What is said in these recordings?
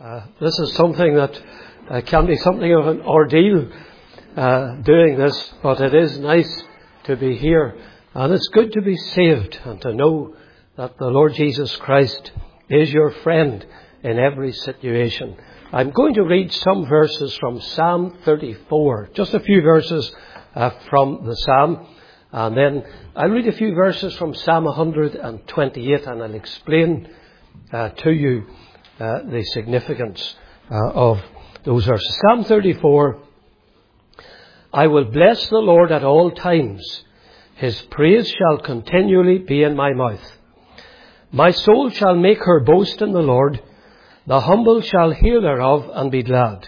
This is something that can be something of an ordeal, doing this, but it is nice to be here. And it's good to be saved and to know that the Lord Jesus Christ is your friend in every situation. I'm going to read some verses from Psalm 34, just a few verses from the Psalm. And then I'll read a few verses from Psalm 128 and I'll explain to you the significance of those verses. Psalm 34, I will bless the Lord at all times. His praise shall continually be in my mouth. My soul shall make her boast in the Lord. The humble shall hear thereof and be glad.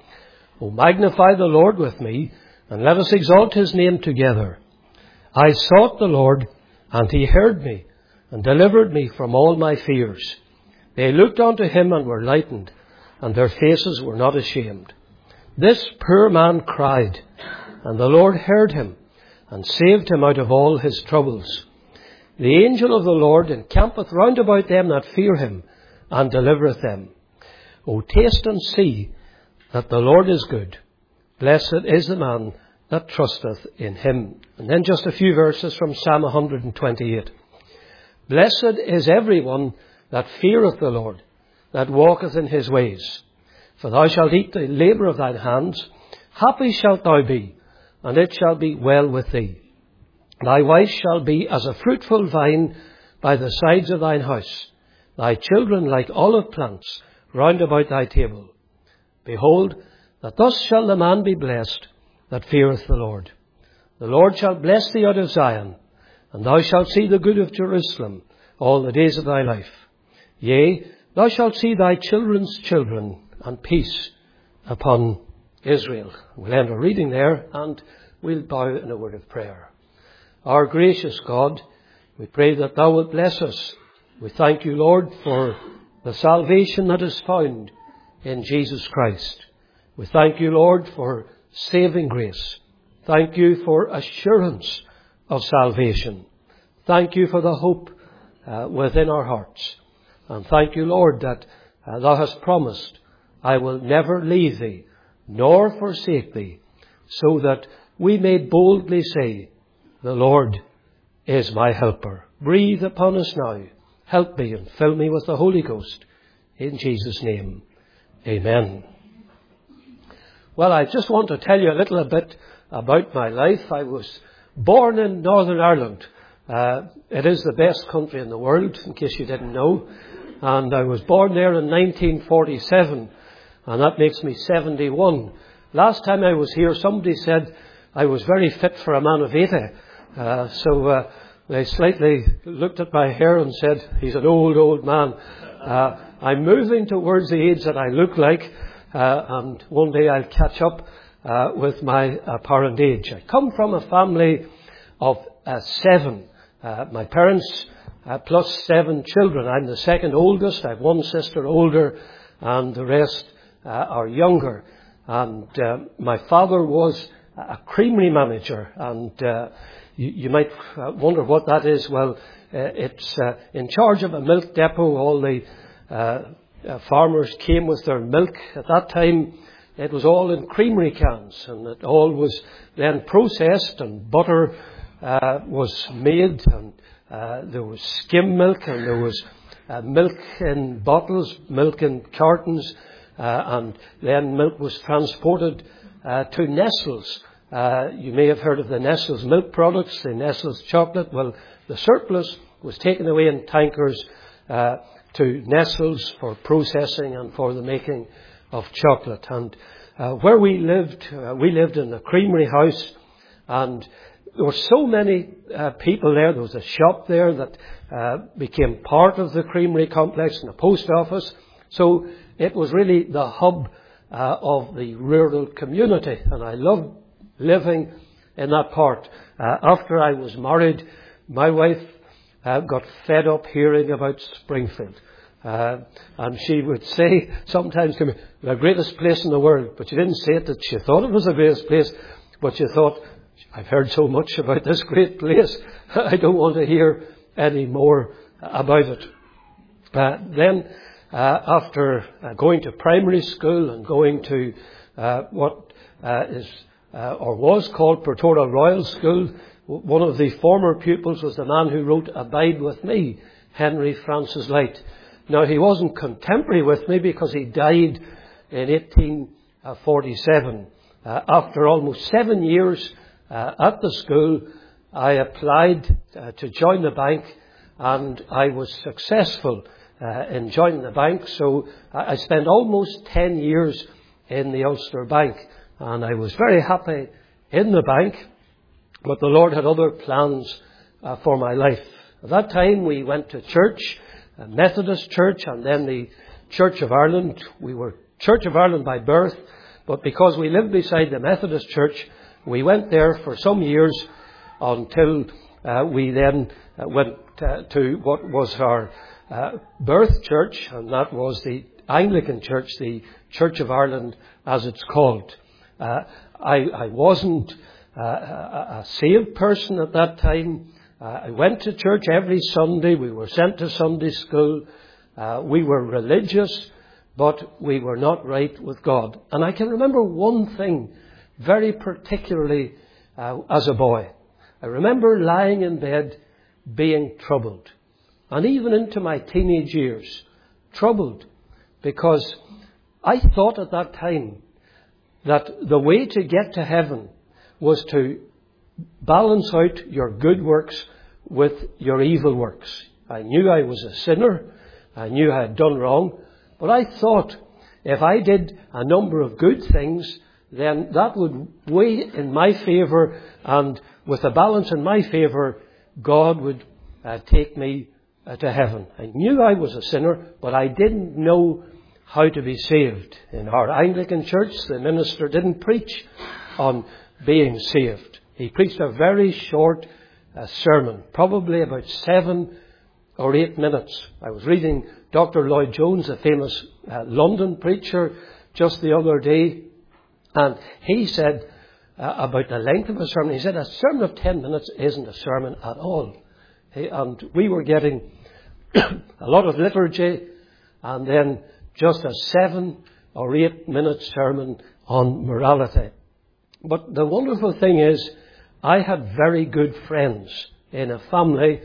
O magnify the Lord with me, and let us exalt his name together. I sought the Lord, and he heard me, and delivered me from all my fears. They looked unto him and were lightened, and their faces were not ashamed. This poor man cried, and the Lord heard him, and saved him out of all his troubles. The angel of the Lord encampeth round about them that fear him, and delivereth them. O taste and see that the Lord is good. Blessed is the man that trusteth in him. And then just a few verses from Psalm 128. Blessed is every one that feareth the Lord, that walketh in his ways. For thou shalt eat the labour of thine hands. Happy shalt thou be, and it shall be well with thee. Thy wife shall be as a fruitful vine by the sides of thine house, thy children like olive plants round about thy table. Behold, that thus shall the man be blessed that feareth the Lord. The Lord shall bless thee out of Zion, and thou shalt see the good of Jerusalem all the days of thy life. Yea, thou shalt see thy children's children, and peace upon Israel. We'll end our reading there, and we'll bow in a word of prayer. Our gracious God, we pray that thou wilt bless us. We thank you, Lord, for the salvation that is found in Jesus Christ. We thank you, Lord, for saving grace. Thank you for assurance of salvation. Thank you for the hope within our hearts. And thank you, Lord, that thou hast promised, I will never leave thee, nor forsake thee, so that we may boldly say, the Lord is my helper. Breathe upon us now. Help me and fill me with the Holy Ghost. In Jesus' name, amen. Well, I just want to tell you a little bit about my life. I was born in Northern Ireland. It is the best country in the world, in case you didn't know. And I was born there in 1947, and that makes me 71. Last time I was here, somebody said I was very fit for a man of 80. So they slightly looked at my hair and said, he's an old man. I'm moving towards the age that I look like, and one day I'll catch up with my apparent age. I come from a family of 7. My parents plus 7 children. I'm the second oldest. I have one sister older, and the rest are younger. And my father was a creamery manager, and you might wonder what that is. Well, it's in charge of a milk depot. All the farmers came with their milk. At that time, it was all in creamery cans, and it all was then processed, and butter was made, and there was skim milk, and there was milk in bottles, milk in cartons, and then milk was transported to Nestle's. You may have heard of the Nestle's milk products, the Nestle's chocolate. Well, the surplus was taken away in tankers to Nestle's for processing and for the making of chocolate. And where we lived in a creamery house, and there were so many people there. There was a shop there that became part of the creamery complex, and a post office. So it was really the hub of the rural community, and I loved living in that part. After I was married, my wife got fed up hearing about Springfield. And she would say sometimes to me, the greatest place in the world. But she didn't say it that she thought it was the greatest place, but she thought, I've heard so much about this great place, I don't want to hear any more about it. Then after going to primary school and going to what was called Portora Royal School, one of the former pupils was the man who wrote Abide With Me, Henry Francis Lyte. Now, he wasn't contemporary with me because he died in 1847. After almost 7 years at the school, I applied to join the bank, and I was successful in joining the bank. So I spent almost 10 years in the Ulster Bank, and I was very happy in the bank, but the Lord had other plans for my life. At that time, we went to church, a Methodist church, and then the Church of Ireland. We were Church of Ireland by birth, but because we lived beside the Methodist church, we went there for some years until we then went to what was our birth church, and that was the Anglican Church, the Church of Ireland as it's called. I wasn't a saved person at that time. I went to church every Sunday. We were sent to Sunday school. We were religious, but we were not right with God. And I can remember one thing very particularly as a boy. I remember lying in bed being troubled. And even into my teenage years, troubled, because I thought at that time that the way to get to heaven was to balance out your good works with your evil works. I knew I was a sinner. I knew I had done wrong. But I thought if I did a number of good things, then that would weigh in my favour, and with a balance in my favour, God would take me to heaven. I knew I was a sinner, but I didn't know how to be saved. In our Anglican church, the minister didn't preach on being saved. He preached a very short sermon, probably about 7 or 8 minutes. I was reading Dr. Lloyd Jones, a famous London preacher, just the other day, and he said about the length of a sermon, he said a sermon of 10 minutes isn't a sermon at all. And we were getting a lot of liturgy, and then just a 7 or 8 minute sermon on morality. But the wonderful thing is, I had very good friends in a family.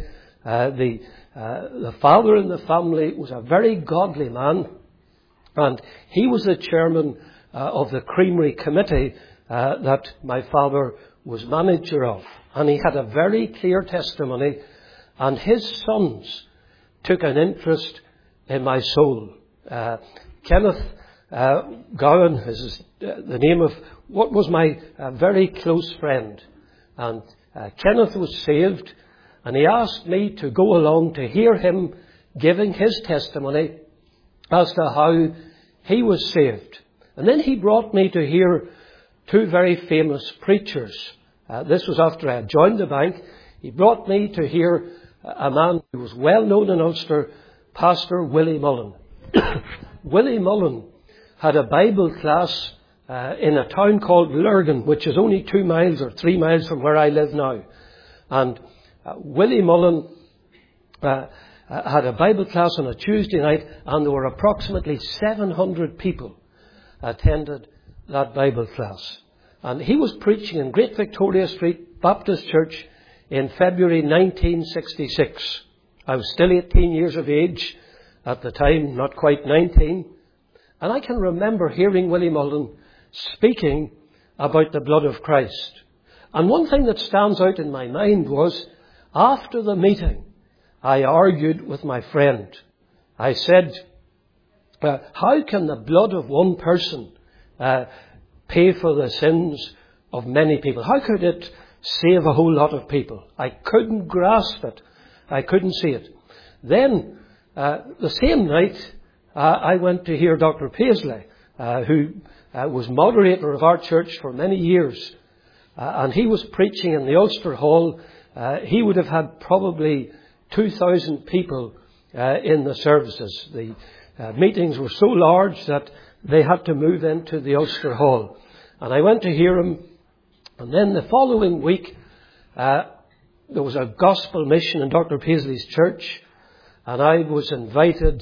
The father in the family was a very godly man, and he was the chairman of the creamery committee that my father was manager of. And he had a very clear testimony, and his sons took an interest in my soul. Kenneth Gowan is the name of what was my very close friend. And Kenneth was saved, and he asked me to go along to hear him giving his testimony as to how he was saved. And then he brought me to hear 2 very famous preachers. This was after I had joined the bank. He brought me to hear a man who was well known in Ulster, Pastor Willie Mullen. Willie Mullen had a Bible class in a town called Lurgan, which is only 2 miles or 3 miles from where I live now. And Willie Mullen had a Bible class on a Tuesday night, and there were approximately 700 people attended that Bible class. And he was preaching in Great Victoria Street Baptist Church in February 1966. I was still 18 years of age at the time, not quite 19. And I can remember hearing Willie Mullen speaking about the blood of Christ. And one thing that stands out in my mind was, after the meeting, I argued with my friend. I said, how can the blood of one person pay for the sins of many people? How could it save a whole lot of people? I couldn't grasp it. I couldn't see it. Then, the same night, I went to hear Dr. Paisley, who was moderator of our church for many years. And he was preaching in the Ulster Hall. He would have had probably 2,000 people in the services. The meetings were so large that they had to move into the Ulster Hall. And I went to hear him. And then the following week, there was a gospel mission in Dr. Paisley's church. And I was invited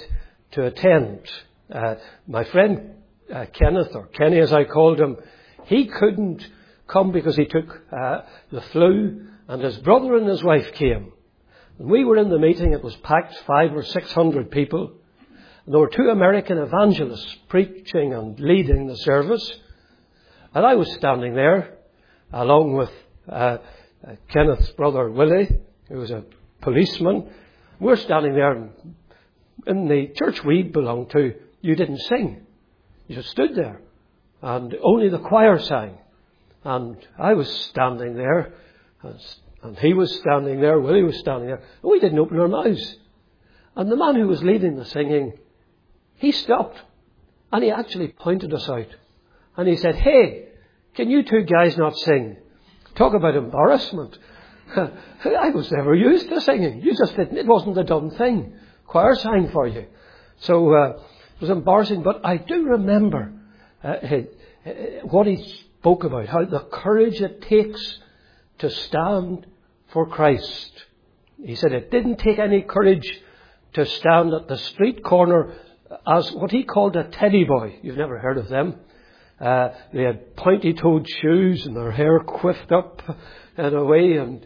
to attend. My friend Kenneth, or Kenny as I called him, he couldn't come because he took the flu, and his brother and his wife came. And we were in the meeting. It was packed, 500 or 600 people. And there were 2 American evangelists preaching and leading the service. And I was standing there along with Kenneth's brother Willie, who was a policeman. We're standing there in the church we belonged to. You didn't sing. You just stood there. And only the choir sang. And I was standing there. And he was standing there. Willie was standing there. And we didn't open our mouths. And the man who was leading the singing, he stopped. And he actually pointed us out. And he said, "Hey, can you 2 guys not sing?" Talk about embarrassment. I was never used to singing. You just didn't. It wasn't a done thing. Choir sang for you. So it was embarrassing. But I do remember what he spoke about, how the courage it takes to stand for Christ. He said it didn't take any courage to stand at the street corner as what he called a teddy boy. You've never heard of them. They had pointy-toed shoes and their hair coiffed up in a way, and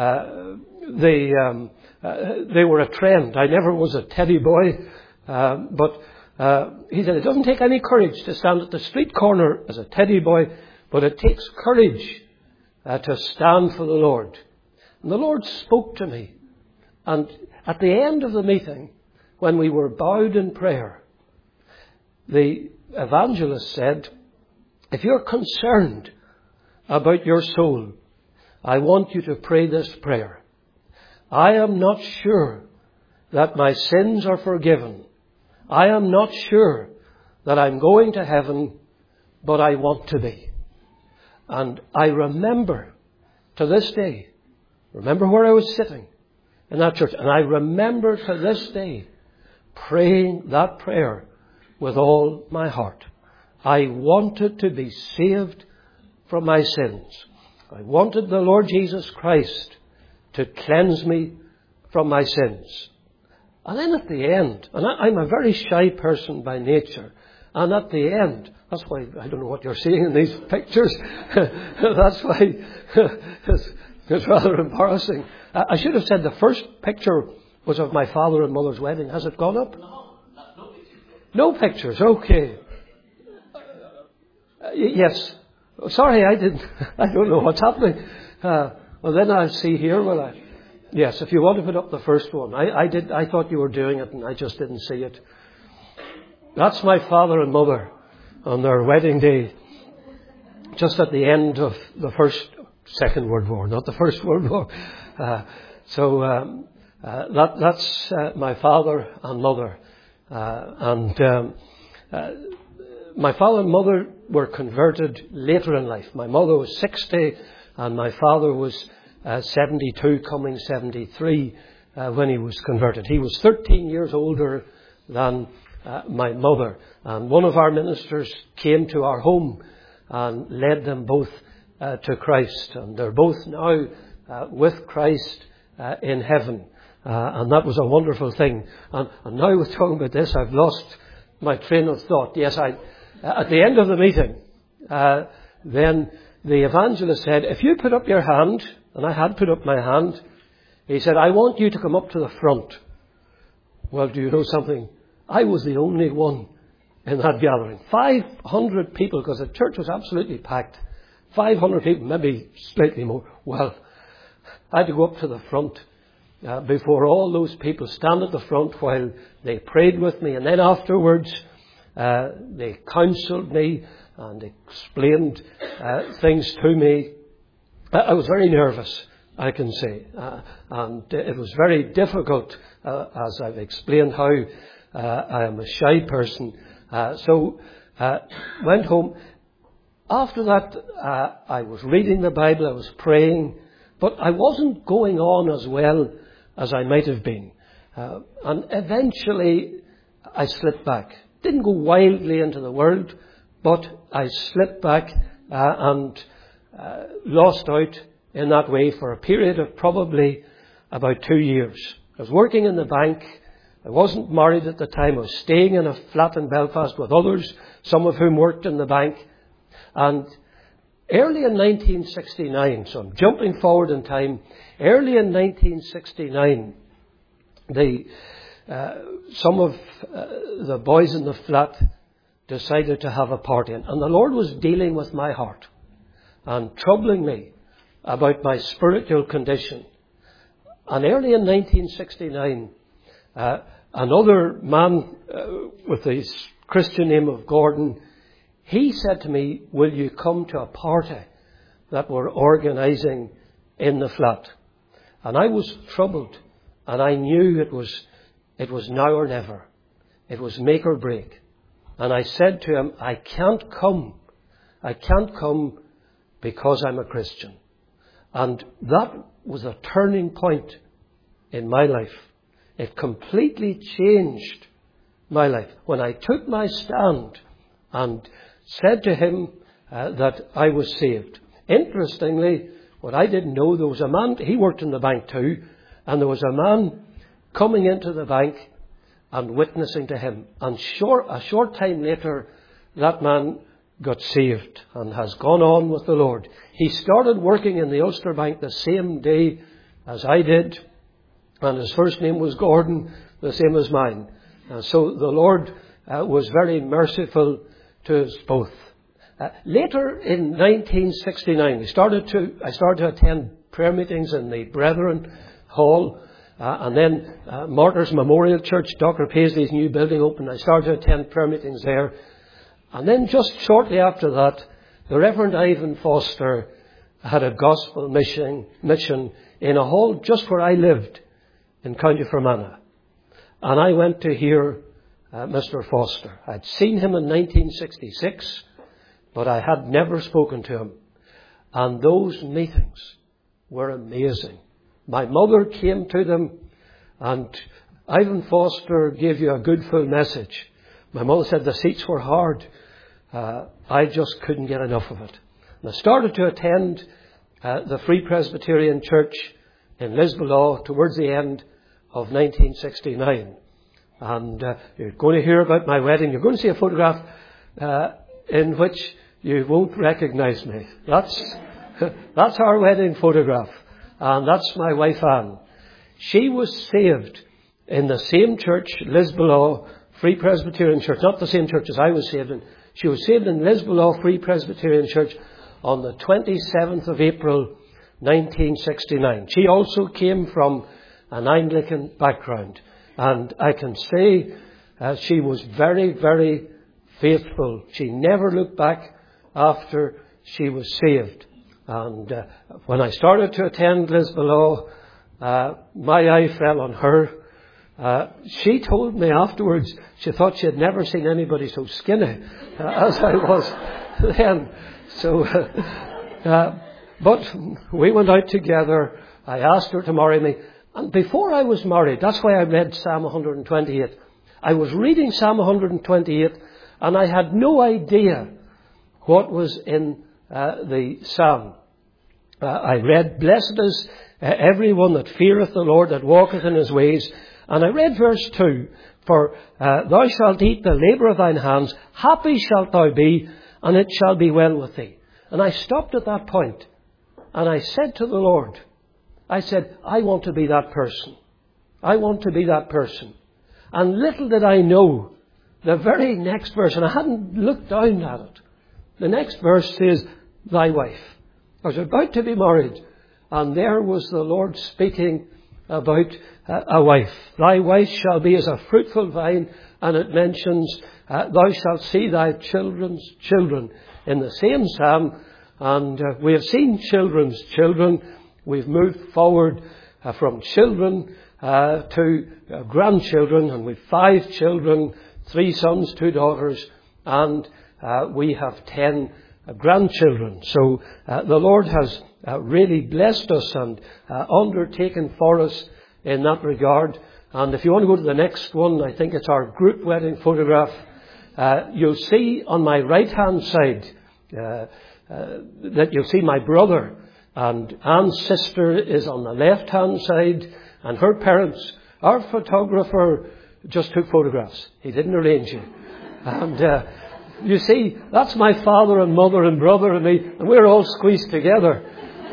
they were a trend. I never was a teddy boy, but he said it doesn't take any courage to stand at the street corner as a teddy boy, but it takes courage to stand for the Lord. And the Lord spoke to me, and at the end of the meeting, when we were bowed in prayer, the evangelist said, "If you're concerned about your soul, I want you to pray this prayer. I am not sure that my sins are forgiven. I am not sure that I'm going to heaven, but I want to be." And I remember to this day, remember where I was sitting in that church, and I remember to this day praying that prayer with all my heart. I wanted to be saved from my sins. I wanted the Lord Jesus Christ to cleanse me from my sins. And then at the end, and I'm a very shy person by nature, and at the end, that's why I don't know what you're seeing in these pictures. That's why it's rather embarrassing. I should have said the first picture was of my father and mother's wedding. Has it gone up? No pictures. Okay. Yes. Sorry, I didn't. I don't know what's happening. Well, then I'll see here, will I? Yes, if you want to put up the first one. I thought you were doing it and I just didn't see it. That's my father and mother on their wedding day, just at the end of the Second World War, not the First World War. That's my father and mother. My father and mother were converted later in life. My mother was 60 and my father was 72, coming 73 when he was converted. He was 13 years older than my mother. And one of our ministers came to our home and led them both to Christ. And they're both now with Christ in heaven. And that was a wonderful thing. And now we're talking about this, I've lost my train of thought. Yes, at the end of the meeting, then the evangelist said, "If you put up your hand," and I had put up my hand, he said, "I want you to come up to the front." Well, do you know something? I was the only one in that gathering. 500 people, because the church was absolutely packed. 500 people, maybe slightly more. Well, I had to go up to the front before all those people, stand at the front while they prayed with me. And then afterwards, they counselled me and explained things to me. I was very nervous, I can say. And it was very difficult, as I've explained, how I am a shy person. So went home. After that, I was reading the Bible, I was praying, but I wasn't going on as well as I might have been. And eventually, I slipped back. Didn't go wildly into the world, but I slipped back and lost out in that way for a period of probably about 2 years. I was working in the bank I wasn't married at the time. I was staying in a flat in Belfast with others, some of whom worked in the bank. And early in 1969, so I'm jumping forward in time, early in 1969, some of the boys in the flat decided to have a party. And the Lord was dealing with my heart and troubling me about my spiritual condition. And early in 1969, another man with the Christian name of Gordon, he said to me, will you come to a party that we're organising in the flat? And I was troubled, and I knew it was now or never. It was make or break. And I said to him, I can't come. I can't come because I'm a Christian. And that was a turning point in my life. It completely changed my life. When I took my stand and said to him that I was saved. Interestingly, what I didn't know, there was a man, he worked in the bank too, and there was a man coming into the bank and witnessing to him. And a short time later, that man got saved and has gone on with the Lord. He started working in the Ulster Bank the same day as I did, and his first name was Gordon, the same as mine. And so the Lord was very merciful to us both. Later in 1969, I started to attend prayer meetings in the Brethren Hall, and then Martyrs Memorial Church, Dr. Paisley's new building opened. I started to attend prayer meetings there. And then just shortly after that, the Reverend Ivan Foster had a gospel mission in a hall just where I lived in County Fermanagh. And I went to hear Mr. Foster. I'd seen him in 1966, but I had never spoken to him. And those meetings were amazing. My mother came to them, and Ivan Foster gave you a good full message. My mother said the seats were hard. I just couldn't get enough of it. And I started to attend the Free Presbyterian Church in Lisbon towards the end of 1969. And you're going to hear about my wedding. You're going to see a photograph in which you won't recognise me. That's our wedding photograph. And that's my wife Anne. She was saved in the same church, Lisbon Free Presbyterian Church. Not the same church as I was saved in. She was saved in Lisbon Free Presbyterian Church on the 27th of April 1969. She also came from an Anglican background. And I can say she was very, very faithful. She never looked back after she was saved. And when I started to attend Lisbon, my eye fell on her. She told me afterwards she thought she had never seen anybody so skinny as I was then. So, but we went out together. I asked her to marry me. And before I was married, that's why I read Psalm 128. I was reading Psalm 128 and I had no idea what was in the Psalm. I read, blessed is everyone that feareth the Lord, that walketh in his ways. And I read verse 2, for thou shalt eat the labour of thine hands, happy shalt thou be, and it shall be well with thee. And I stopped at that point, and I said to the Lord, I said, I want to be that person. I want to be that person. And little did I know, the very next verse, and I hadn't looked down at it, the next verse says, thy wife. I was about to be married, and there was the Lord speaking about a wife. Thy wife shall be as a fruitful vine, and it mentions, thou shalt see thy children's children in the same psalm. And we have seen children's children. We've moved forward from children to grandchildren, and we've 5 children, 3 sons, 2 daughters, and we have 10 grandchildren. So the Lord has really blessed us and undertaken for us in that regard. And if you want to go to the next one, I think it's our group wedding photograph. You'll see on my right hand side that you'll see my brother, and Anne's sister is on the left hand side, and her parents. Our photographer just took photographs. He didn't arrange you. And you see, that's my father and mother and brother and me, and we're all squeezed together.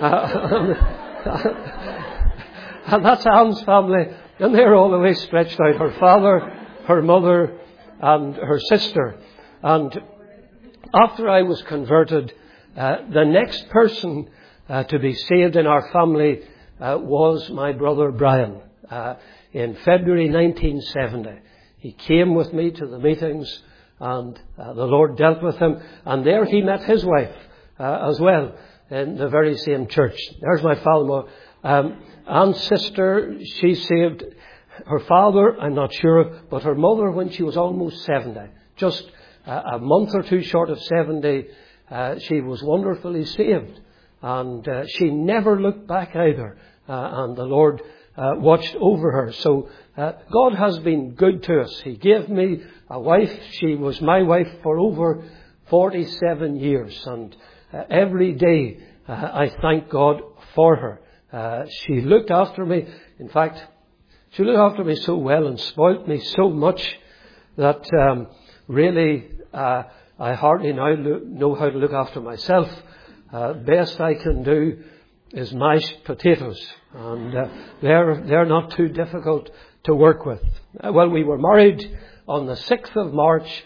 And that's Anne's family, and they're all the way stretched out. Her father, her mother, and her sister. And after I was converted, the next person to be saved in our family was my brother Brian. In February 1970, he came with me to the meetings, and the Lord dealt with him. And there he met his wife as well in the very same church. There's my father. Anne's sister, she saved her father, I'm not sure, but her mother when she was almost 70. Just a month or two short of 70, she was wonderfully saved. And she never looked back either. And the Lord watched over her. So God has been good to us. He gave me a wife. She was my wife for over 47 years. And every day I thank God for her. She looked after me. In fact, she looked after me so well and spoilt me so much that really I hardly now know how to look after myself. Best I can do is mashed potatoes, and they're not too difficult to work with. Well, we were married on the 6th of March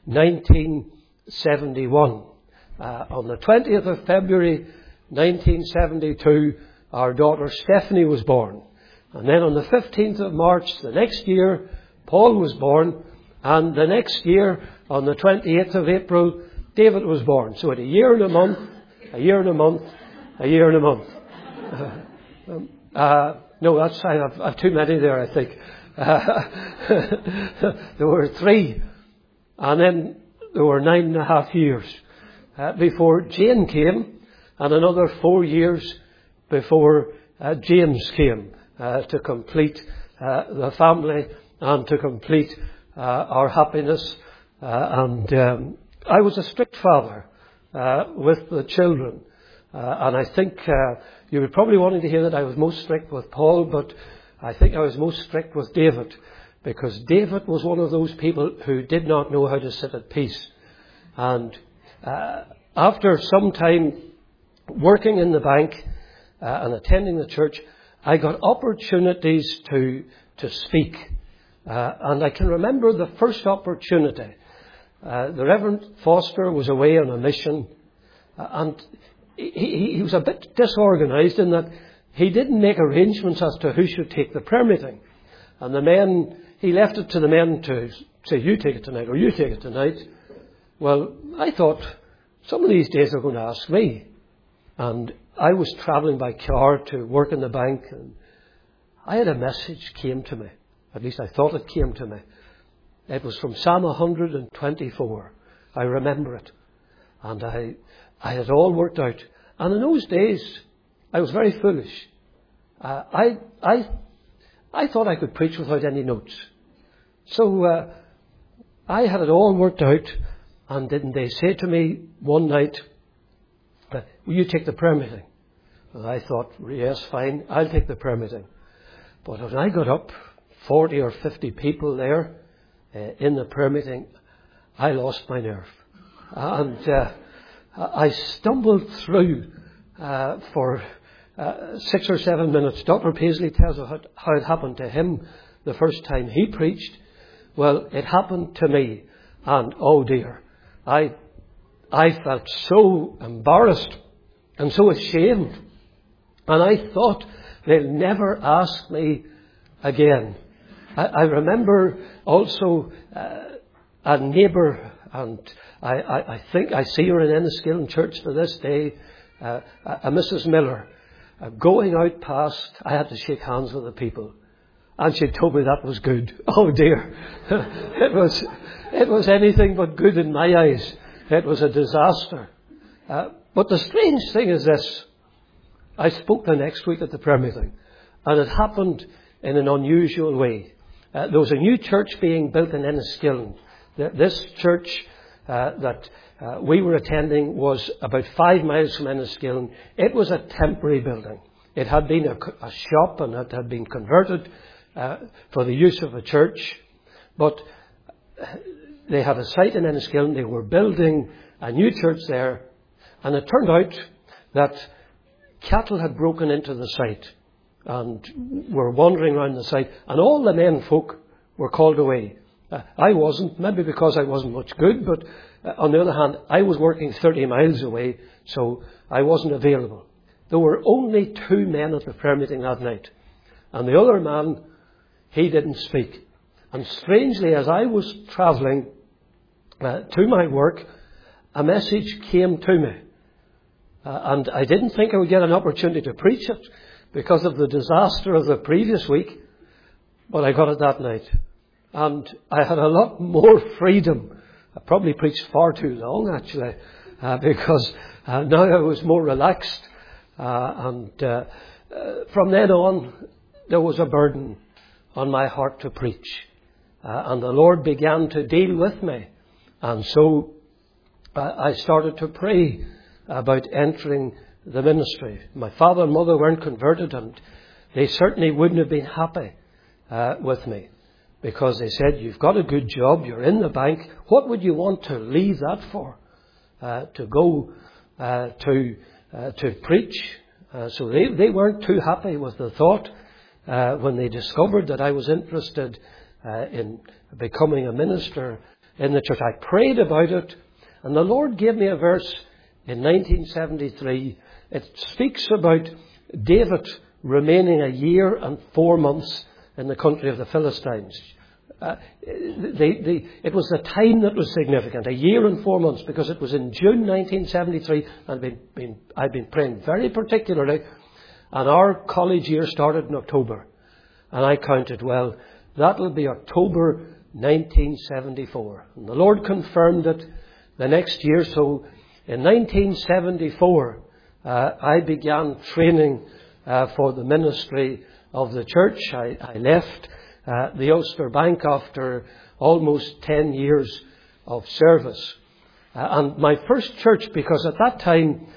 1971. On the 20th of February 1972, our daughter Stephanie was born. And then on the 15th of March the next year, Paul was born. And the next year, on the 28th of April, David was born. So at a year and a month, a year and a month, a year and a month. No, that's fine. I've too many there, I think. There were 3. And then there were 9.5 years before Jane came, and another 4 years before James came to complete the family and to complete our happiness. And I was a strict father with the children. And I think you were probably wanting to hear that I was most strict with Paul, but I think I was most strict with David, because David was one of those people who did not know how to sit at peace. And after some time working in the bank and attending the church, I got opportunities to speak. And I can remember the first opportunity. The Reverend Foster was away on a mission, and he was a bit disorganized in that he didn't make arrangements as to who should take the prayer meeting. And the men, he left it to the men to say, you take it tonight, or you take it tonight. Well, I thought, some of these days they're going to ask me. And I was travelling by car to work in the bank, and I had a message came to me. At least I thought it came to me. It was from Psalm 124. I remember it. And I had all worked out. And in those days, I was very foolish. I thought I could preach without any notes. So I had it all worked out. And didn't they say to me one night, will you take the prayer meeting? And I thought, yes, fine, I'll take the prayer meeting. But when I got up, 40 or 50 people there in the prayer meeting, I lost my nerve. And I stumbled through for 6 or 7 minutes. Dr. Paisley tells us how it happened to him the first time he preached. Well, it happened to me. And oh dear, I felt so embarrassed and so ashamed. And I thought, they'll never ask me again. I remember also a neighbour, and I think I see her in Enniskillen Church to this day, a Mrs. Miller, going out past. I had to shake hands with the people, and she told me that was good. Oh dear, it was anything but good in my eyes. It was a disaster. But the strange thing is this: I spoke the next week at the prayer meeting, and it happened in an unusual way. There was a new church being built in Enniskillen. This church that we were attending was about 5 miles from Enniskillen. It was a temporary building. It had been a shop, and it had been converted for the use of a church. But they had a site in Enniskillen. They were building a new church there. And it turned out that cattle had broken into the site and were wandering around the site. And all the men folk were called away. I wasn't, maybe because I wasn't much good, but on the other hand, I was working 30 miles away, so I wasn't available. There were only 2 men at the prayer meeting that night. And the other man, he didn't speak. And strangely, as I was travelling to my work, a message came to me. And I didn't think I would get an opportunity to preach it because of the disaster of the previous week, but I got it that night. And I had a lot more freedom. I probably preached far too long, actually, because now I was more relaxed. And from then on, there was a burden on my heart to preach. And the Lord began to deal with me. And so I started to pray about entering the ministry. My father and mother weren't converted, and they certainly wouldn't have been happy with me. Because they said, you've got a good job, you're in the bank, what would you want to leave that for? To go to preach. So they weren't too happy with the thought when they discovered that I was interested in becoming a minister in the church. I prayed about it, and the Lord gave me a verse in 1973. It speaks about David remaining 1 year and 4 months in the country of the Philistines. It was the time that was significant, 1 year and 4 months, because it was in June 1973, and I'd been praying very particularly, and our college year started in October. And I counted, well, that'll be October 1974. And the Lord confirmed it the next year. So in 1974, I began training for the ministry of the church. I left the Ulster Bank after almost 10 years of service. And my first church, because at that time,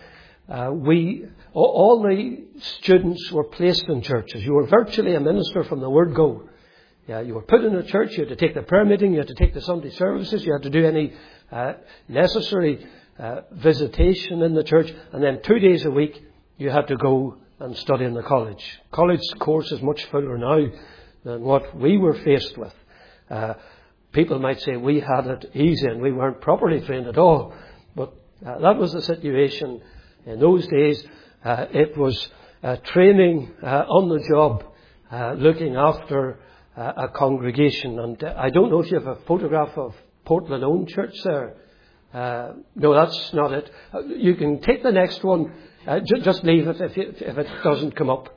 all the students were placed in churches. You were virtually a minister from the word go. Yeah, you were put in a church, you had to take the prayer meeting, you had to take the Sunday services, you had to do any necessary visitation in the church, and then 2 days a week you had to go and study in the college. College course is much fuller now than what we were faced with. People might say we had it easy and we weren't properly trained at all, but that was the situation in those days. It was training on the job, looking after a congregation. And I don't know if you have a photograph of Portland Own Church there. No, that's not it. You can take the next one. Just leave it if it doesn't come up.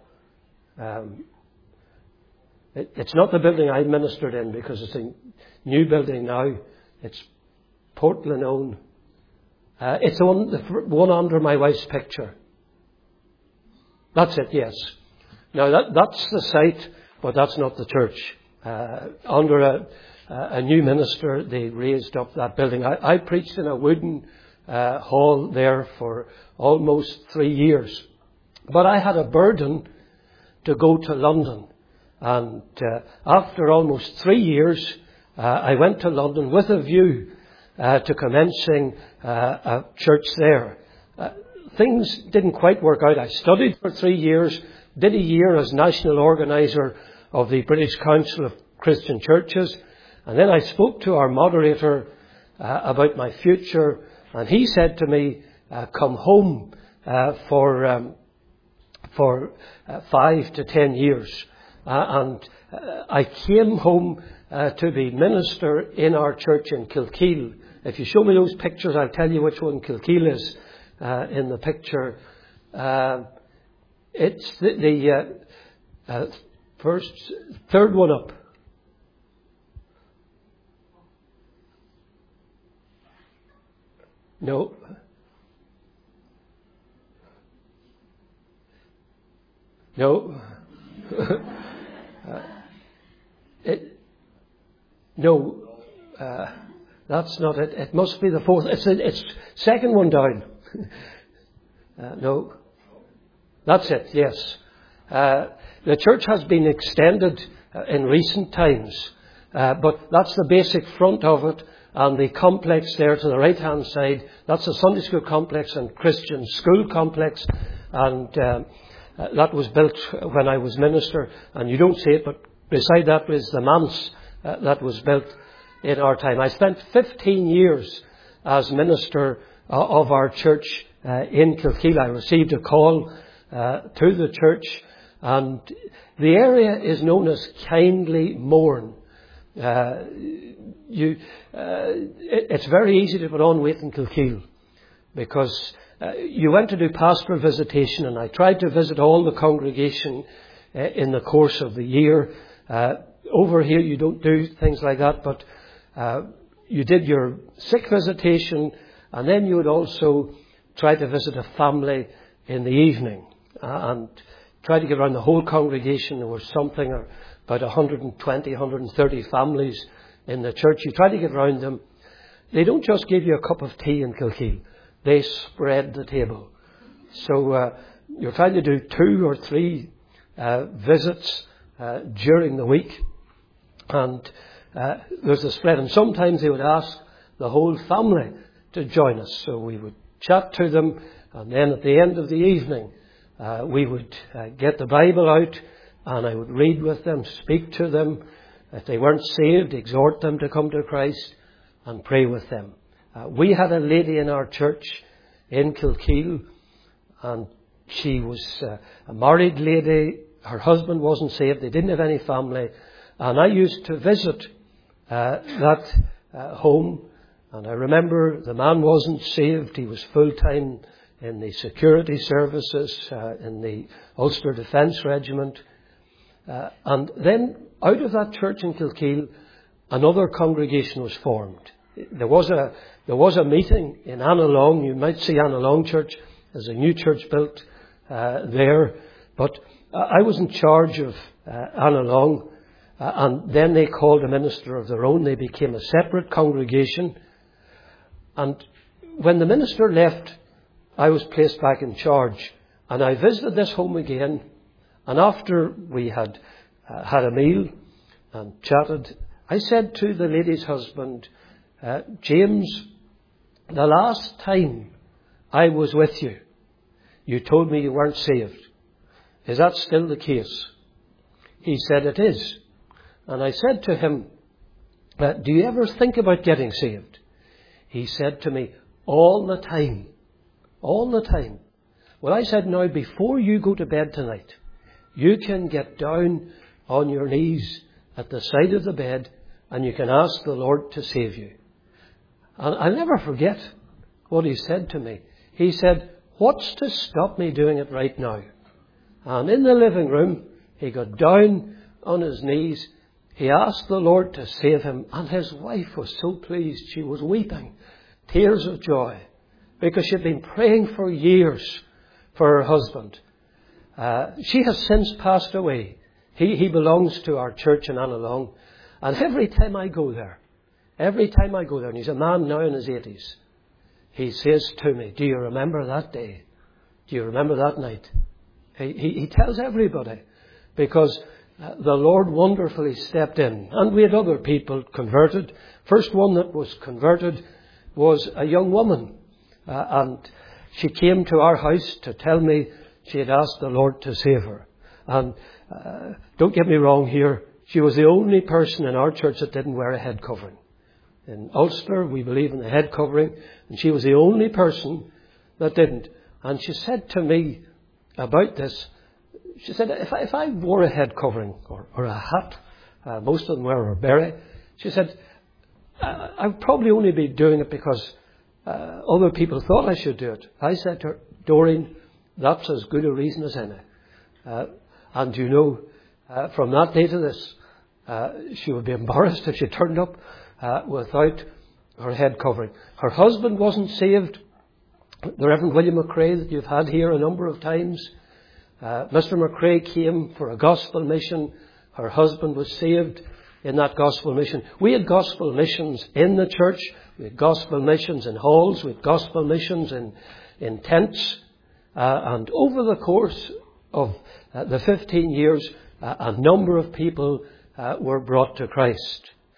It's not the building I ministered in, because it's a new building now. It's Portland Own. It's the one under my wife's picture. That's it, yes. Now that's the site, but that's not the church. Under a new minister, they raised up that building. I preached in a wooden hall there for almost 3 years. But I had a burden to go to London. And after almost 3 years, I went to London with a view to commencing a church there. Things didn't quite work out. I studied for 3 years, did a year as national organiser of the British Council of Christian Churches, and then I spoke to our moderator about my future, and he said to me, come home for 5 to 10 years. And I came home to be minister in our church in Kilkeel. If you show me those pictures, I'll tell you which one Kilkeel is in the picture. It's the third one up. No. No. That's not it. It must be the fourth. It's second one down. No. That's it, yes. The church has been extended in recent times. But that's the basic front of it. And the complex there to the right-hand side, that's the Sunday school complex and Christian school complex. And that was built when I was minister. And you don't see it, but beside that was the manse that was built in our time. I spent 15 years as minister of our church in Kilkeel. I received a call to the church, and the area is known as Kindly Mourne. It's very easy to put on weight in Kilkeel because you went to do pastoral visitation, and I tried to visit all the congregation in the course of the year. Over here you don't do things like that, but you did your sick visitation, and then you would also try to visit a family in the evening and try to get around the whole congregation. There was something about 120, 130 families in the church. You try to get around them. They don't just give you a cup of tea in Kilkeel. They spread the table. So you're trying to do 2 or 3 visits during the week. And there's a spread. And sometimes they would ask the whole family to join us. So we would chat to them. And then at the end of the evening, we would get the Bible out, and I would read with them, speak to them. If they weren't saved, exhort them to come to Christ and pray with them. We had a lady in our church in Kilkeel, and she was a married lady. Her husband wasn't saved. They didn't have any family. And I used to visit that home. And I remember the man wasn't saved. He was full-time in the security services, in the Ulster Defence Regiment. And then out of that church in Kilkeel, another congregation was formed. There was a meeting in Annalong. You might see Annalong Church. There's a new church built there. But I was in charge of Annalong. And then they called a minister of their own. They became a separate congregation. And when the minister left, I was placed back in charge. And I visited this home again. And after we had had a meal and chatted, I said to the lady's husband, James, the last time I was with you, you told me you weren't saved. Is that still the case? He said, it is. And I said to him, do you ever think about getting saved? He said to me, all the time. All the time. Well, I said, now, before you go to bed tonight, you can get down on your knees at the side of the bed and you can ask the Lord to save you. And I'll never forget what he said to me. He said, what's to stop me doing it right now? And in the living room, he got down on his knees. He asked the Lord to save him, and his wife was so pleased. She was weeping, tears of joy, because she'd been praying for years for her husband. She has since passed away. He belongs to our church in Annalong. And every time I go there, and he's a man now in his 80s, he says to me, do you remember that day? Do you remember that night? He tells everybody, because the Lord wonderfully stepped in. And we had other people converted. First one that was converted was a young woman. And she came to our house to tell me she had asked the Lord to save her. And don't get me wrong here, she was the only person in our church that didn't wear a head covering. In Ulster, we believe in the head covering, and she was the only person that didn't. And she said to me about this, she said, if I wore a head covering or a hat, most of them wear a beret, she said, I would probably only be doing it because other people thought I should do it. I said to her, Doreen, that's as good a reason as any. And you know, from that day to this, she would be embarrassed if she turned up without her head covering. Her husband wasn't saved. The Reverend William McRae that you've had here a number of times. Mr. McRae came for a gospel mission. Her husband was saved in that gospel mission. We had gospel missions in the church. We had gospel missions in halls. We had gospel missions in tents. And over the course of the 15 years, a number of people were brought to Christ.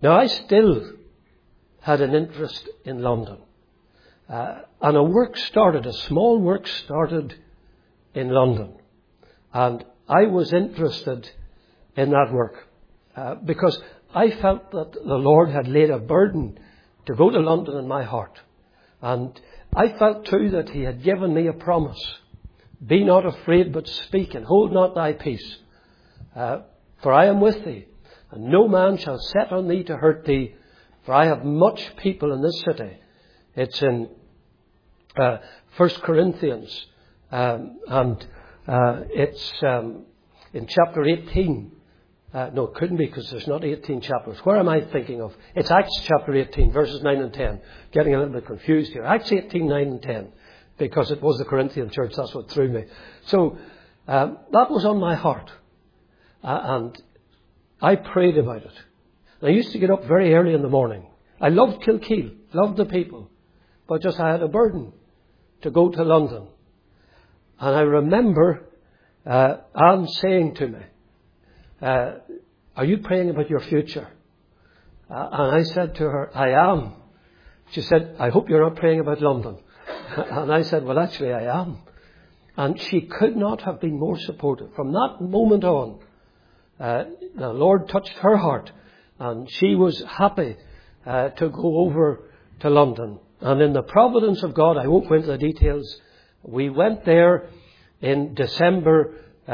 Now, I still had an interest in London. And a small work started in London. And I was interested in that work because I felt that the Lord had laid a burden to go to London in my heart. And I felt too that He had given me a promise. Be not afraid, but speak, and hold not thy peace. For I am with thee, and no man shall set on thee to hurt thee. For I have much people in this city. It's in 1 Corinthians, and it's in chapter 18. No, it couldn't be, because there's not 18 chapters. Where am I thinking of? It's Acts chapter 18, verses 9 and 10. Getting a little bit confused here. Acts 18, 9 and 10. Because it was the Corinthian church, that's what threw me. So, that was on my heart. And I prayed about it. And I used to get up very early in the morning. I loved Kilkeel, loved the people. But just I had a burden to go to London. And I remember Anne saying to me, are you praying about your future? And I said to her, I am. She said, I hope you're not praying about London. And I said, well, actually I am. And she could not have been more supportive. From that moment on, the Lord touched her heart, and she was happy to go over to London. And in the providence of God, I won't go into the details, we went there in December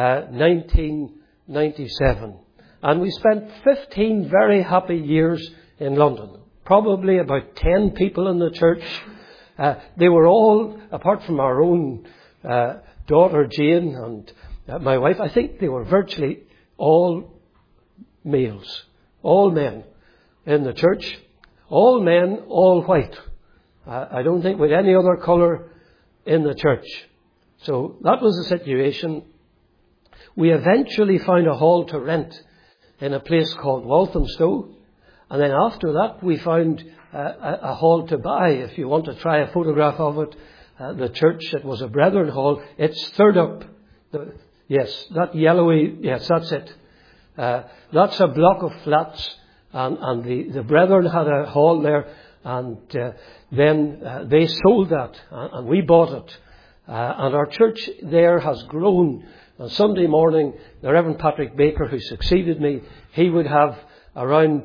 1997. And we spent 15 very happy years in London. Probably about 10 people in the church. They were all, apart from our own daughter Jane and my wife, I think they were virtually all males, all men in the church. All men, all white. I don't think with any other colour in the church. So that was the situation. We eventually found a hall to rent in a place called Walthamstow. And then after that we found a hall to buy. If you want to try a photograph of it, the church, it was a Brethren Hall. It's third up. Yes, that yellowy, yes, that's it. That's a block of flats. And the Brethren had a hall there. And then they sold that. And we bought it. And our church there has grown. On Sunday morning, the Reverend Patrick Baker, who succeeded me, he would have around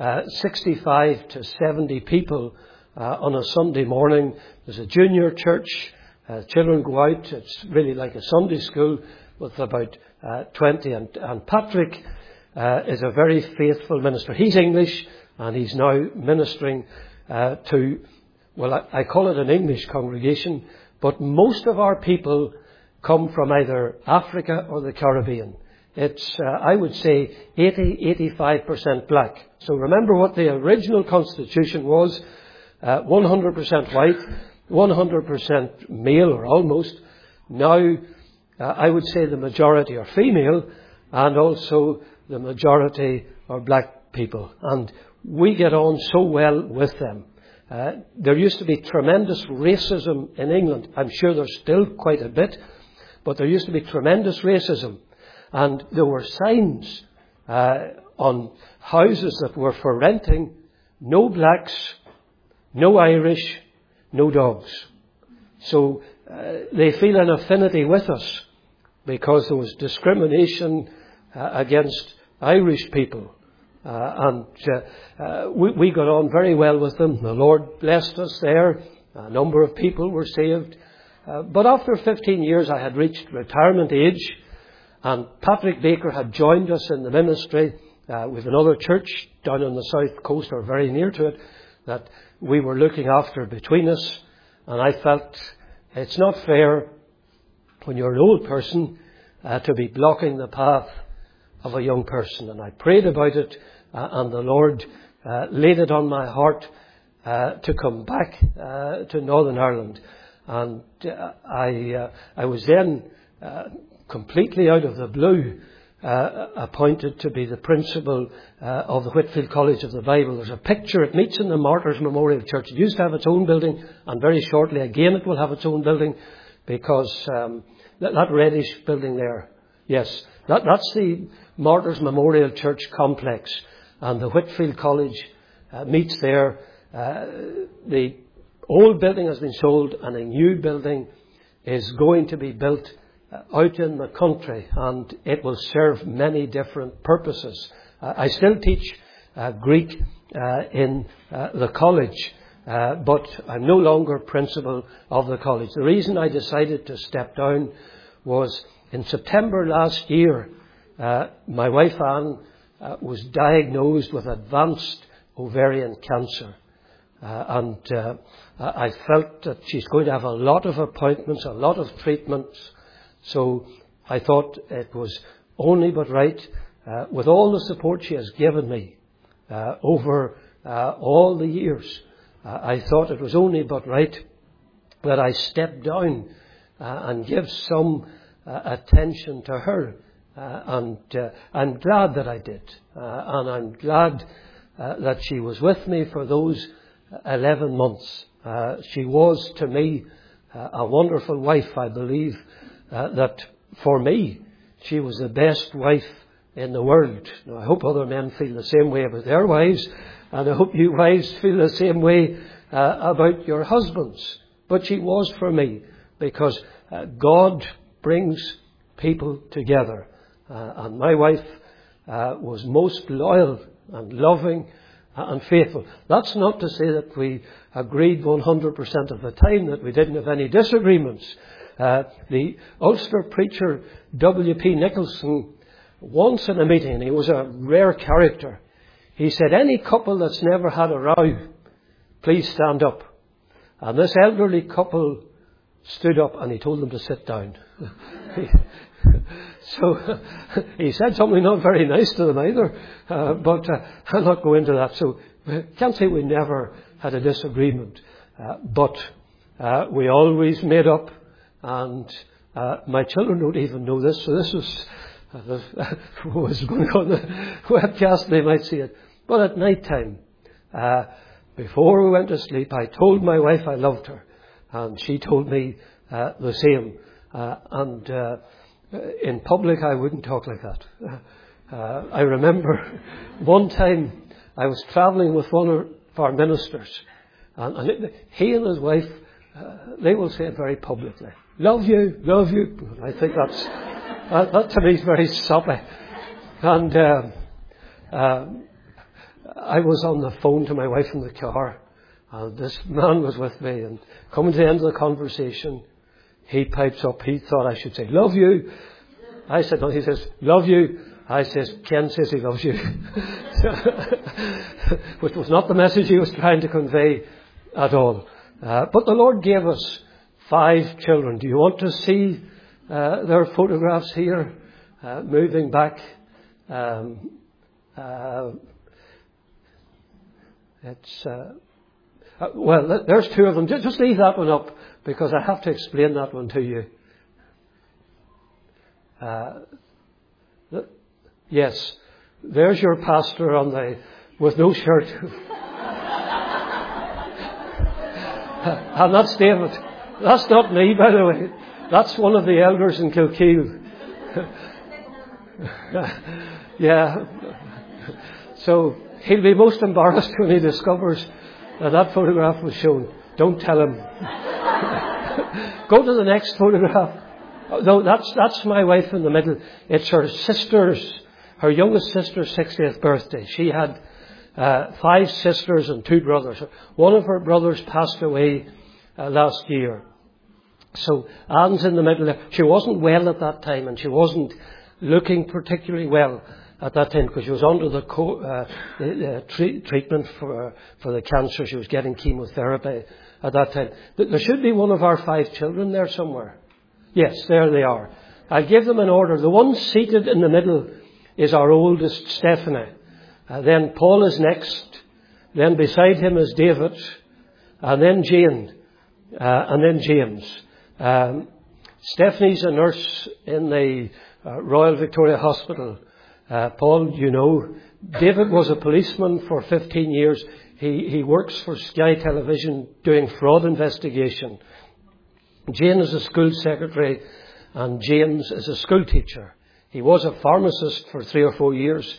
65 to 70 people on a Sunday morning. There's a junior church. Children go out. It's really like a Sunday school with about 20. And Patrick is a very faithful minister. He's English, and he's now ministering to, well, I call it an English congregation, but most of our people come from either Africa or the Caribbean. It's, I would say, 85% black. So remember what the original constitution was, 100% white, 100% male, or almost. Now, I would say the majority are female, and also the majority are black people. And we get on so well with them. There used to be tremendous racism in England. I'm sure there's still quite a bit, but there used to be tremendous racism. And there were signs on houses that were for renting: no blacks, no Irish, no dogs. So they feel an affinity with us because there was discrimination against Irish people. We got on very well with them. The Lord blessed us there. A number of people were saved. But after 15 years, I had reached retirement age, and Patrick Baker had joined us in the ministry with another church down on the south coast, or very near to it, that we were looking after between us. And I felt it's not fair when you're an old person to be blocking the path of a young person. And I prayed about it, and the Lord laid it on my heart to come back to Northern Ireland. And I was then completely out of the blue appointed to be the principal of the Whitfield College of the Bible. There's a picture. It meets in the Martyrs Memorial Church. It used to have its own building, and very shortly again it will have its own building, because that reddish building there, yes, that's the Martyrs Memorial Church complex. and the Whitfield College meets there. The old building has been sold, and a new building is going to be built out in the country, and it will serve many different purposes. I still teach Greek in the college, but I'm no longer principal of the college. The reason I decided to step down was in September last year, my wife Anne was diagnosed with advanced ovarian cancer. And I felt that she's going to have a lot of appointments, a lot of treatments. So I thought it was only but right, with all the support she has given me over all the years, I thought it was only but right that I step down and give some attention to her. And I'm glad that I did. And I'm glad that she was with me for those 11 months. She was to me a wonderful wife. I believe that for me, she was the best wife in the world. Now, I hope other men feel the same way about their wives, and I hope you wives feel the same way about your husbands. But she was for me, because God brings people together. And my wife was most loyal and loving and faithful. That's not to say that we agreed 100% of the time, that we didn't have any disagreements. The Ulster preacher W.P. Nicholson, once in a meeting, and he was a rare character, he said, any couple that's never had a row, please stand up. And this elderly couple stood up, and he told them to sit down. So he said something not very nice to them either, but I'll not go into that. So can't say we never had a disagreement, but we always made up, and my children don't even know this, so this was going on the webcast, they might see it. But at night time, before we went to sleep, I told my wife I loved her, and she told me the same. And in public, I wouldn't talk like that. I remember one time I was travelling with one of our ministers, and he and his wife, they will say it very publicly. Love you, love you. I think that to me is very soppy. And I was on the phone to my wife in the car, and this man was with me, and coming to the end of the conversation, he pipes up. He thought I should say, love you. I said, no. He says, love you. I says, Ken says he loves you. Which was not the message he was trying to convey at all. But the Lord gave us 5 children. Do you want to see their photographs here? Moving back. Well, there's 2 of them. Just leave that one up, because I have to explain that one to you. Yes, there's your pastor with no shirt. And that's David. That's not me, by the way. That's one of the elders in Kilkeel. Yeah. So he'll be most embarrassed when he discovers that photograph was shown. Don't tell him. Go to the next photograph. No, that's my wife in the middle. It's her youngest sister's 60th birthday. She had 5 sisters and 2 brothers. One of her brothers passed away last year. So Anne's in the middle there. She wasn't well at that time, and she wasn't looking particularly well at that time, because she was under the treatment for the cancer. She was getting chemotherapy at that time. There should be one of our 5 children there somewhere. Yes, there they are. I'll give them in order. The one seated in the middle is our oldest, Stephanie. Then Paul is next. Then beside him is David. And then Jane. And then James. Stephanie's a nurse in the Royal Victoria Hospital. Paul, you know. David was a policeman for 15 years. He works for Sky Television doing fraud investigation. Jane is a school secretary, and James is a school teacher. He was a pharmacist for 3 or 4 years.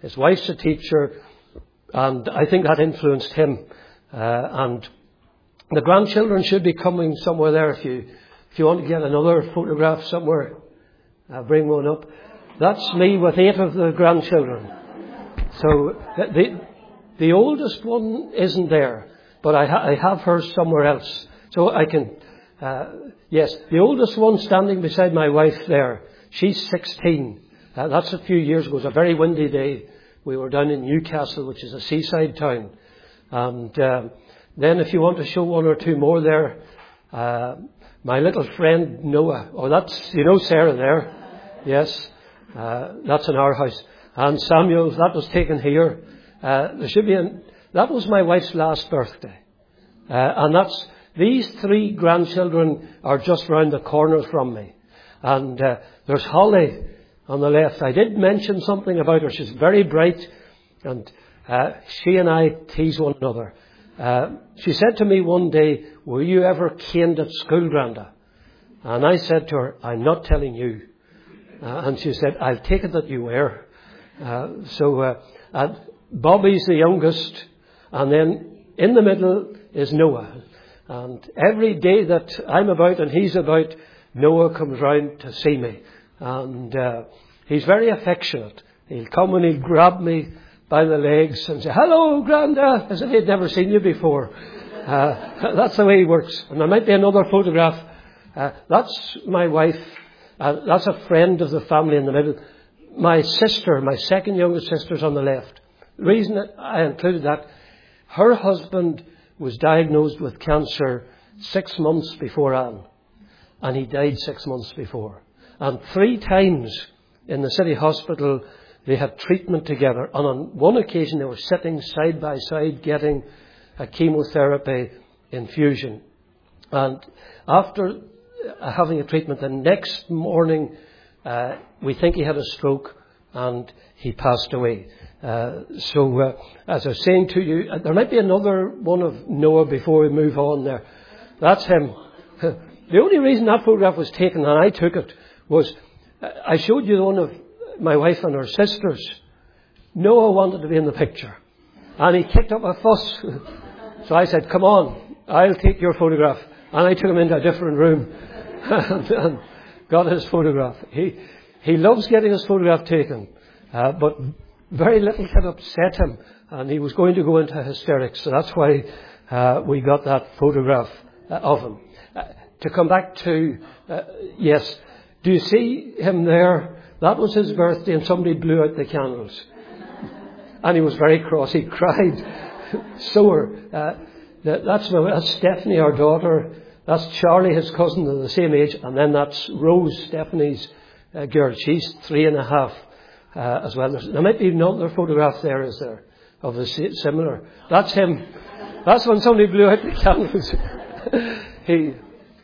His wife's a teacher, and I think that influenced him. And the grandchildren should be coming somewhere there. If you want to get another photograph somewhere, bring one up. That's me with 8 of the grandchildren. So the oldest one isn't there, but I have her somewhere else. So I can, yes, the oldest one standing beside my wife there, she's 16. That's a few years ago. It was a very windy day. We were down in Newcastle, which is a seaside town. And then if you want to show 1 or 2 more there, my little friend Noah. Oh, that's, Sarah there. Yes, that's in our house. And Samuel, that was taken here. There should be that was my wife's last birthday. And these 3 grandchildren are just round the corner from me. And there's Holly on the left. I did mention something about her. She's very bright, and she and I tease one another. She said to me one day, "Were you ever caned at school, Granda?" And I said to her, "I'm not telling you." And she said, "I'll take it that you were." Bobby's the youngest, and then in the middle is Noah. And every day that I'm about and he's about, Noah comes round to see me. And he's very affectionate. He'll come and he'll grab me by the legs and say, "Hello, Granda," as if he'd never seen you before. That's the way he works. And there might be another photograph. That's my wife. That's a friend of the family in the middle. My sister, my second youngest sister's on the left. The reason that I included that, her husband was diagnosed with cancer 6 months before Anne. And he died 6 months before. And 3 times in the city hospital, they had treatment together. And on one occasion, they were sitting side by side getting a chemotherapy infusion. And after having a treatment, the next morning, we think he had a stroke and he passed away. As I was saying to you, there might be another one of Noah before we move on there. That's him. The only reason that photograph was taken, and I took it, was I showed you the one of my wife and her sisters. Noah wanted to be in the picture, and he kicked up a fuss. So I said, "Come on, I'll take your photograph." And I took him into a different room and got his photograph. He loves getting his photograph taken, but very little can upset him, and he was going to go into hysterics. So that's why we got that photograph of him. To come back to, yes, do you see him there? That was his birthday, and somebody blew out the candles. And he was very cross. He cried sore. That's Stephanie, our daughter. That's Charlie, his cousin, they're the same age. And then that's Rose, Stephanie's girl. She's 3.5 as well. There might be another photograph there, is there, of the similar. That's him. That's when somebody blew out the candles. He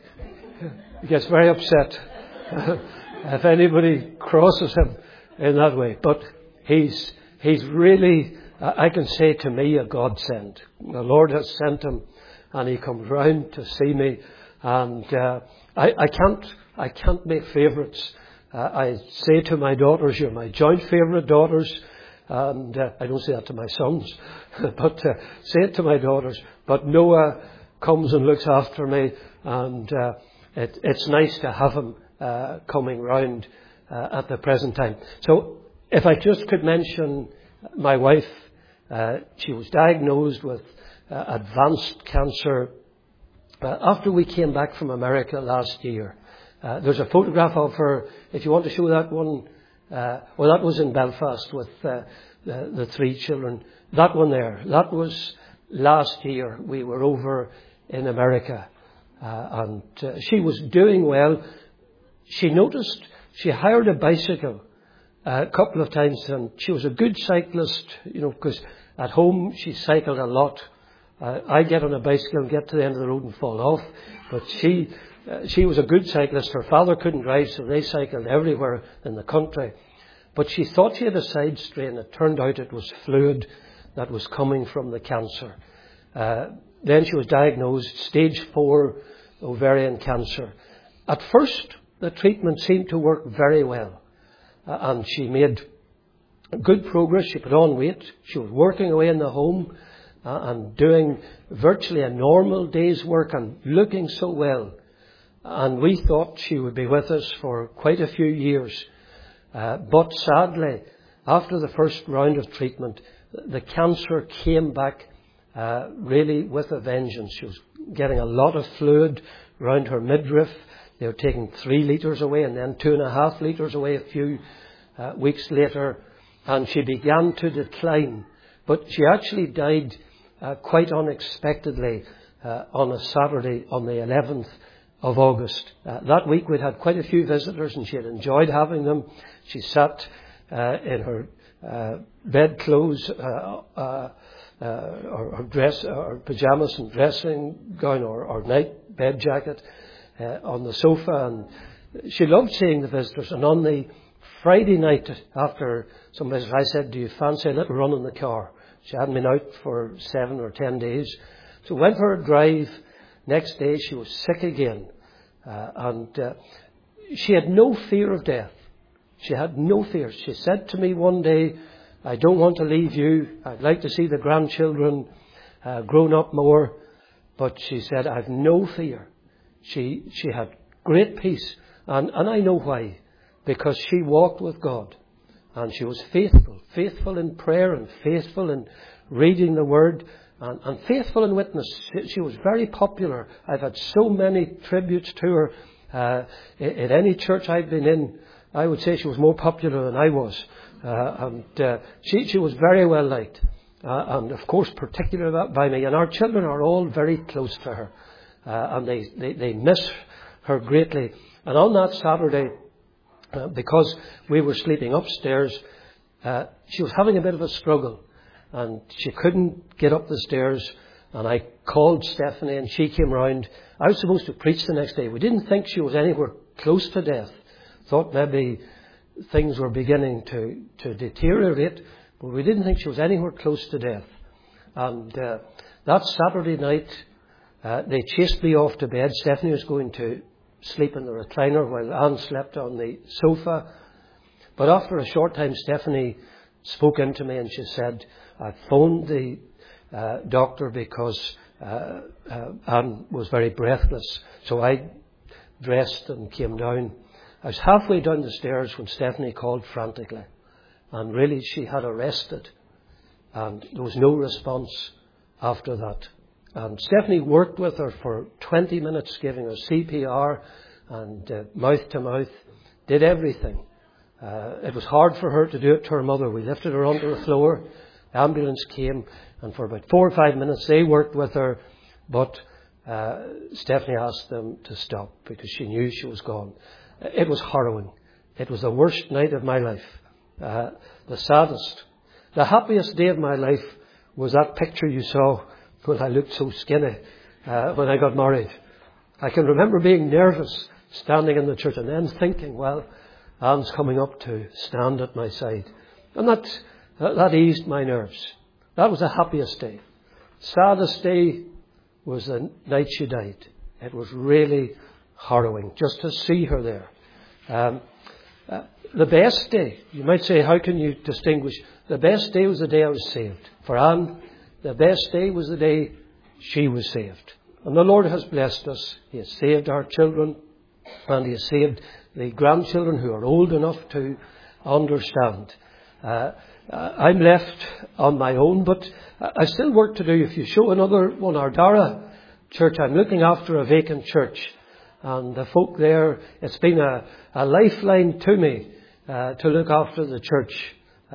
gets very upset if anybody crosses him in that way. But he's really, I can say to me, a godsend. The Lord has sent him, and he comes round to see me. And I can't make favourites. I say to my daughters, "You're my joint favourite daughters." And I don't say that to my sons, but say it to my daughters. But Noah comes and looks after me, and it's nice to have him coming round at the present time. So if I just could mention my wife, she was diagnosed with advanced cancer after we came back from America last year. There's a photograph of her, if you want to show that one. Well, that was in Belfast with the 3 children. That one there, that was last year. We were over in America, and she was doing well. She noticed she hired a bicycle a couple of times, and she was a good cyclist, because at home she cycled a lot. I get on a bicycle and get to the end of the road and fall off, but she was a good cyclist. Her father couldn't drive, so they cycled everywhere in the country. But she thought she had a side strain. It turned out it was fluid that was coming from the cancer. Then she was diagnosed stage 4 ovarian cancer. At first, the treatment seemed to work very well. And she made good progress. She put on weight. She was working away in the home and doing virtually a normal day's work and looking so well. And we thought she would be with us for quite a few years. But sadly, after the first round of treatment, the cancer came back really with a vengeance. She was getting a lot of fluid around her midriff. They were taking 3 litres away and then 2.5 litres away a few weeks later. And she began to decline. But she actually died quite unexpectedly on a Saturday on the 11th of August. That week we'd had quite a few visitors and she had enjoyed having them. She sat in her bedclothes or dress or pajamas and dressing gown or night bed jacket on the sofa, and she loved seeing the visitors. And on the Friday night after some visitors, I said, "Do you fancy a little run in the car?" She hadn't been out for 7 or 10 days. So went for a drive. Next day she was sick again. And she had no fear of death. She had no fear. She said to me one day, "I don't want to leave you. I'd like to see the grandchildren grown up more." But she said, "I've no fear." She had great peace. And I know why. Because she walked with God. And she was faithful in prayer and faithful in reading the Word and faithful in witness. She was very popular. I've had so many tributes to her. In any church I've been in, I would say she was more popular than I was. She was very well liked. And of course particularly by me. And our children are all very close to her. And they miss her greatly. And on that Saturday, because we were sleeping upstairs, she was having a bit of a struggle. And she couldn't get up the stairs. And I called Stephanie and she came round. I was supposed to preach the next day. We didn't think she was anywhere close to death. Thought maybe things were beginning to deteriorate. But we didn't think she was anywhere close to death. And that Saturday night, they chased me off to bed. Stephanie was going to sleep in the recliner while Anne slept on the sofa. But after a short time, Stephanie spoke into me and she said, "I phoned the doctor because Anne was very breathless." So I dressed and came down. I was halfway down the stairs when Stephanie called frantically. And really she had arrested. And there was no response after that. And Stephanie worked with her for 20 minutes, giving her CPR and mouth to mouth, did everything. It was hard for her to do it to her mother. We lifted her onto the floor. The ambulance came, and for about 4 or 5 minutes they worked with her. But Stephanie asked them to stop because she knew she was gone. It was harrowing. It was the worst night of my life. The saddest. The happiest day of my life was that picture you saw when I looked so skinny when I got married. I can remember being nervous standing in the church and then thinking, well, Anne's coming up to stand at my side. And that eased my nerves. That was the happiest day. Saddest day was the night she died. It was really harrowing just to see her there. The best day, you might say, how can you distinguish? The best day was the day I was saved. For Anne, the best day was the day she was saved. And the Lord has blessed us. He has saved our children, and He has saved the grandchildren who are old enough to understand. I'm left on my own, but I still work to do. If you show another one, our Dara church, I'm looking after a vacant church. And the folk there, it's been a lifeline to me to look after the church.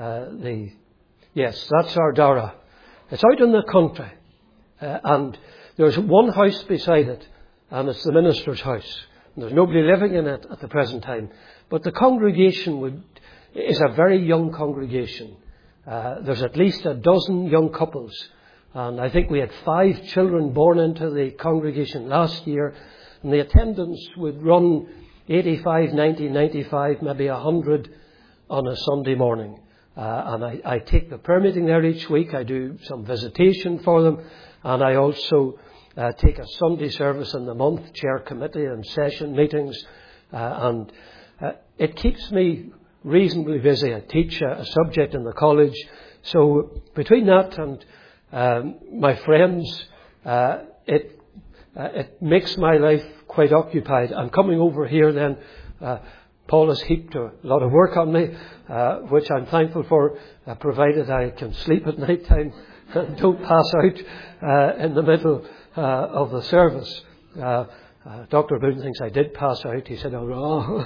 Yes, that's our Dara. It's out in the country. And there's one house beside it, and it's the minister's house. And there's nobody living in it at the present time. But the congregation is a very young congregation. There's at least a dozen young couples. And I think we had 5 children born into the congregation last year. And the attendance would run 85, 90, 95, maybe 100 on a Sunday morning. And I take the prayer meeting there each week. I do some visitation for them. And I also take a Sunday service in the month, chair committee and session meetings. And it keeps me reasonably busy. I teach a subject in the college. So between that and my friends, it makes my life quite occupied. And coming over here then, Paul has heaped a lot of work on me, which I'm thankful for, provided I can sleep at night time and don't pass out in the middle of the service. Dr. Boone thinks I did pass out. He said, oh,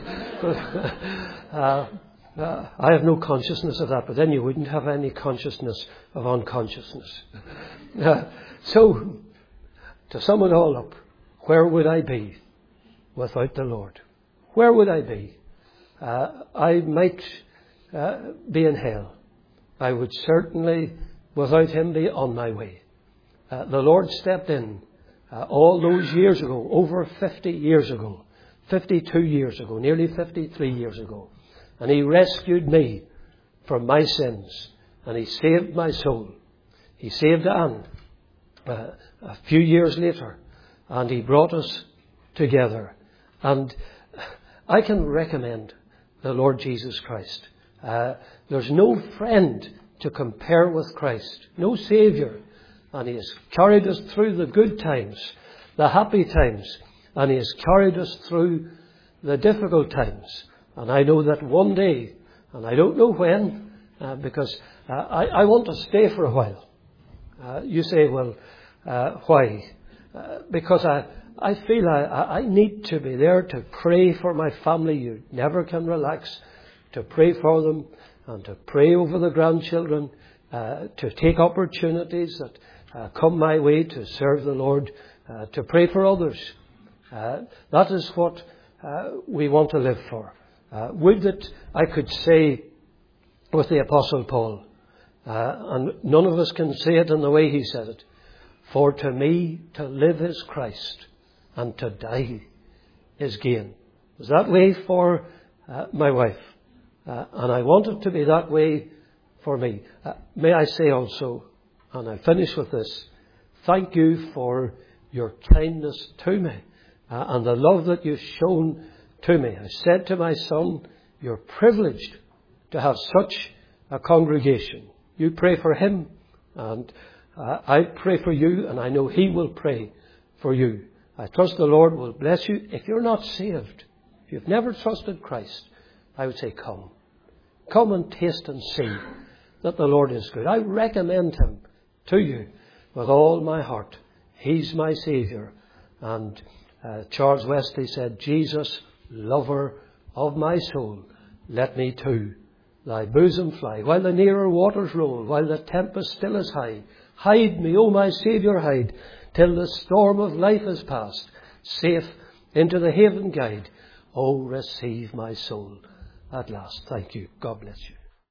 I have no consciousness of that, but then you wouldn't have any consciousness of unconsciousness. So, to sum it all up, where would I be without the Lord? Where would I be? I might be in hell. I would certainly, without Him, be on my way. The Lord stepped in all those years ago, over 50 years ago, 52 years ago, nearly 53 years ago. And He rescued me from my sins. And He saved my soul. He saved Anne a few years later. And He brought us together. And I can recommend the Lord Jesus Christ. There's no friend to compare with Christ. No Saviour. And He has carried us through the good times, the happy times. And He has carried us through the difficult times. And I know that one day, and I don't know when, because I want to stay for a while. You say, well, why? Because I feel I need to be there to pray for my family. You never can relax. To pray for them and to pray over the grandchildren, to take opportunities that come my way to serve the Lord, to pray for others. That is what we want to live for. Would that I could say with the Apostle Paul, and none of us can say it in the way he said it, for to me to live is Christ, and to die is gain. It was that way for my wife, and I want it to be that way for me. May I say also, and I finish with this, thank you for your kindness to me, and the love that you've shown to me. I said to my son, you're privileged to have such a congregation. You pray for him, and I pray for you, and I know he will pray for you. I trust the Lord will bless you. If you're not saved, if you've never trusted Christ, I would say come. Come and taste and see that the Lord is good. I recommend Him to you with all my heart. He's my Saviour. And Charles Wesley said, Jesus, lover of my soul, let me to thy bosom fly. While the nearer waters roll, while the tempest still is high, hide me, O my Saviour, hide, till the storm of life is past. Safe into the haven guide, O receive my soul at last. Thank you. God bless you.